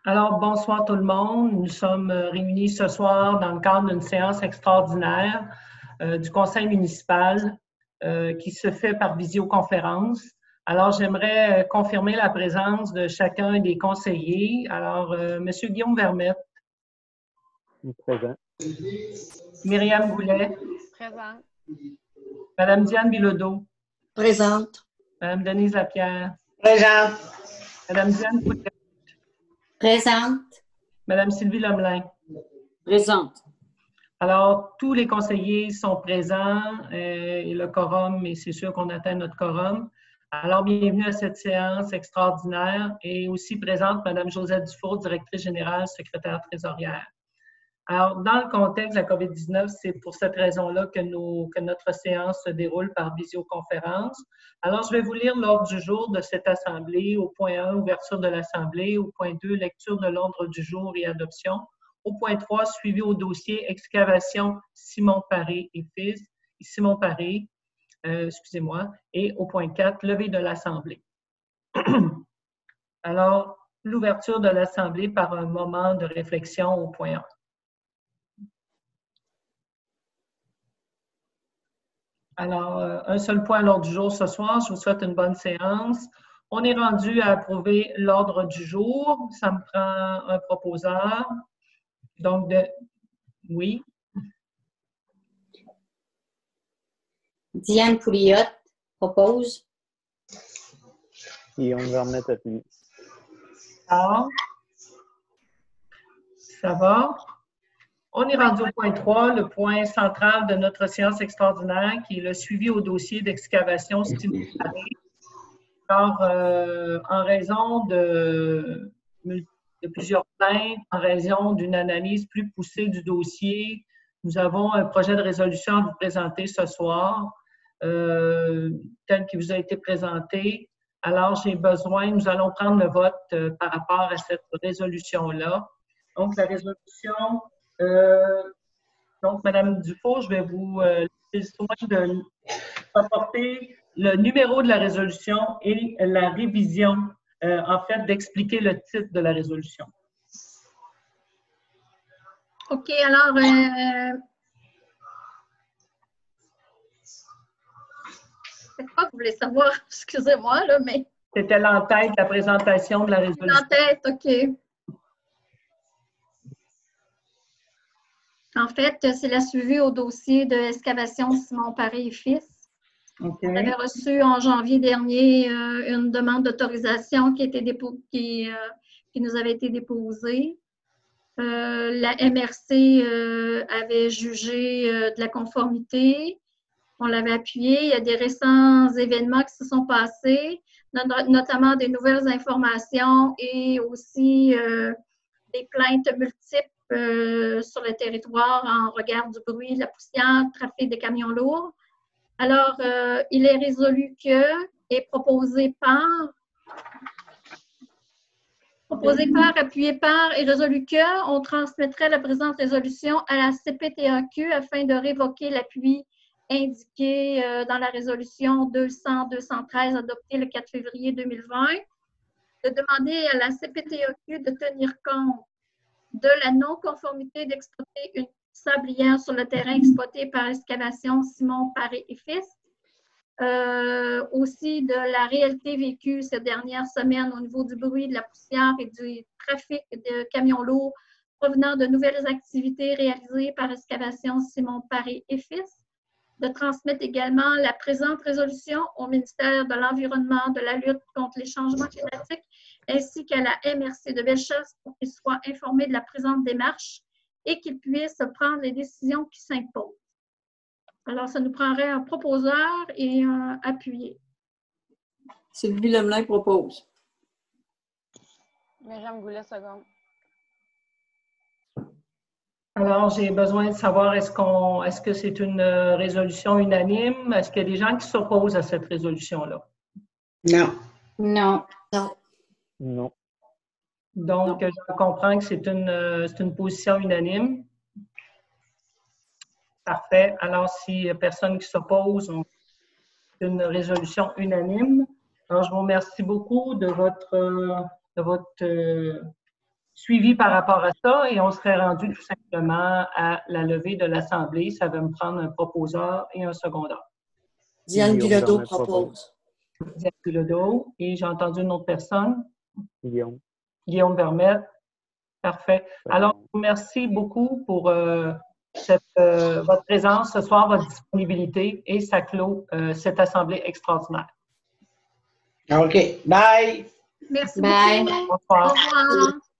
Alors, bonsoir tout le monde. Nous sommes réunis ce soir dans le cadre d'une séance extraordinaire du conseil municipal qui se fait par visioconférence. Alors, j'aimerais confirmer la présence de chacun des conseillers. Alors, Monsieur Guillaume Vermette. Présent. Myriam Goulet. Présente. Madame Diane Bilodeau. Présente. Madame Denise Lapierre. Présente. Madame Diane Poulet. Présente. Madame Sylvie Lemelin. Présente. Alors, tous les conseillers sont présents et le quorum, et c'est sûr qu'on atteint notre quorum. Alors, bienvenue à cette séance extraordinaire et aussi présente Mme Josette Dufour, directrice générale, secrétaire trésorière. Alors, dans le contexte de la COVID-19, c'est pour cette raison-là que notre séance se déroule par visioconférence. Alors, je vais vous lire l'ordre du jour de cette assemblée. Au point 1, ouverture de l'assemblée. Au point 2, lecture de l'ordre du jour et adoption. Au point 3, suivi au dossier excavation Simon Paré et fils, Simon Paré, excusez-moi. Et au point 4, levée de l'assemblée. Alors, l'ouverture de l'assemblée par un moment de réflexion au point 1. Alors, un seul point à l'ordre du jour ce soir. Je vous souhaite une bonne séance. On est rendu à approuver l'ordre du jour. Ça me prend un proposeur. Donc, oui. Diane Pouliot propose. Guillaume Vermette appuie. Alors, ça va? On est rendu au point 3, le point central de notre séance extraordinaire, qui est le suivi au dossier d'excavation stimulée. Alors, en raison de plusieurs plaintes, en raison d'une analyse plus poussée du dossier, nous avons un projet de résolution à vous présenter ce soir, tel qu'il vous a été présenté. Alors, nous allons prendre le vote par rapport à cette résolution-là. Donc, la résolution... donc, Mme Dufault, je vais vous laisser le soin de apporter le numéro de la résolution et la révision, en fait, d'expliquer le titre de la résolution. OK, alors, c'est quoi que vous voulez savoir? Excusez-moi, là, mais... C'était l'entête, la présentation de la résolution. L'entête, OK. En fait, c'est la suivi au dossier de excavation Simon Paré et fils. Okay. On avait reçu en janvier dernier une demande d'autorisation qui nous avait été déposée. La MRC avait jugé de la conformité. On l'avait appuyé. Il y a des récents événements qui se sont passés, notamment des nouvelles informations et aussi des plaintes multiples sur le territoire en regard du bruit, de la poussière, du trafic des camions lourds. Alors, il est résolu que et proposé par, appuyé par et résolu que, on transmettrait la présente résolution à la CPTAQ afin de révoquer l'appui indiqué dans la résolution 200-213 adoptée le 4 février 2020, de demander à la CPTAQ de tenir compte de la non-conformité d'exploiter une sablière sur le terrain exploité par excavation Simon Paré et fils. Aussi de la réalité vécue ces dernières semaines au niveau du bruit, de la poussière et du trafic de camions lourds provenant de nouvelles activités réalisées par excavation Simon Paré et fils. De transmettre également la présente résolution au ministère de l'Environnement, de la lutte contre les changements climatiques, ainsi qu'à la MRC de Bellechasse pour qu'ils soient informés de la présente démarche et qu'ils puissent prendre les décisions qui s'imposent. Alors, ça nous prendrait un proposeur et un appuyé. Sylvie Lemelin propose. Myriam Goulet, seconde. Alors, j'ai besoin de savoir, est-ce que c'est une résolution unanime? Est-ce qu'il y a des gens qui s'opposent à cette résolution-là? Non. Non. Non. Non. Donc, je comprends que c'est une position unanime. Parfait. Alors, s'il n'y a personne qui s'oppose, c'est une résolution unanime. Alors, je vous remercie beaucoup de votre suivi par rapport à ça et on serait rendu tout simplement à la levée de l'Assemblée. Ça va me prendre un proposeur et un secondaire. Diane Bilodeau Guillaume propose. Diane Bilodeau. Et j'ai entendu une autre personne. Guillaume. Guillaume Vermette. Parfait. Alors, merci beaucoup pour votre présence ce soir, votre disponibilité et ça clôt cette Assemblée extraordinaire. OK. Bye. Merci Bye. beaucoup. Bonsoir. Au revoir.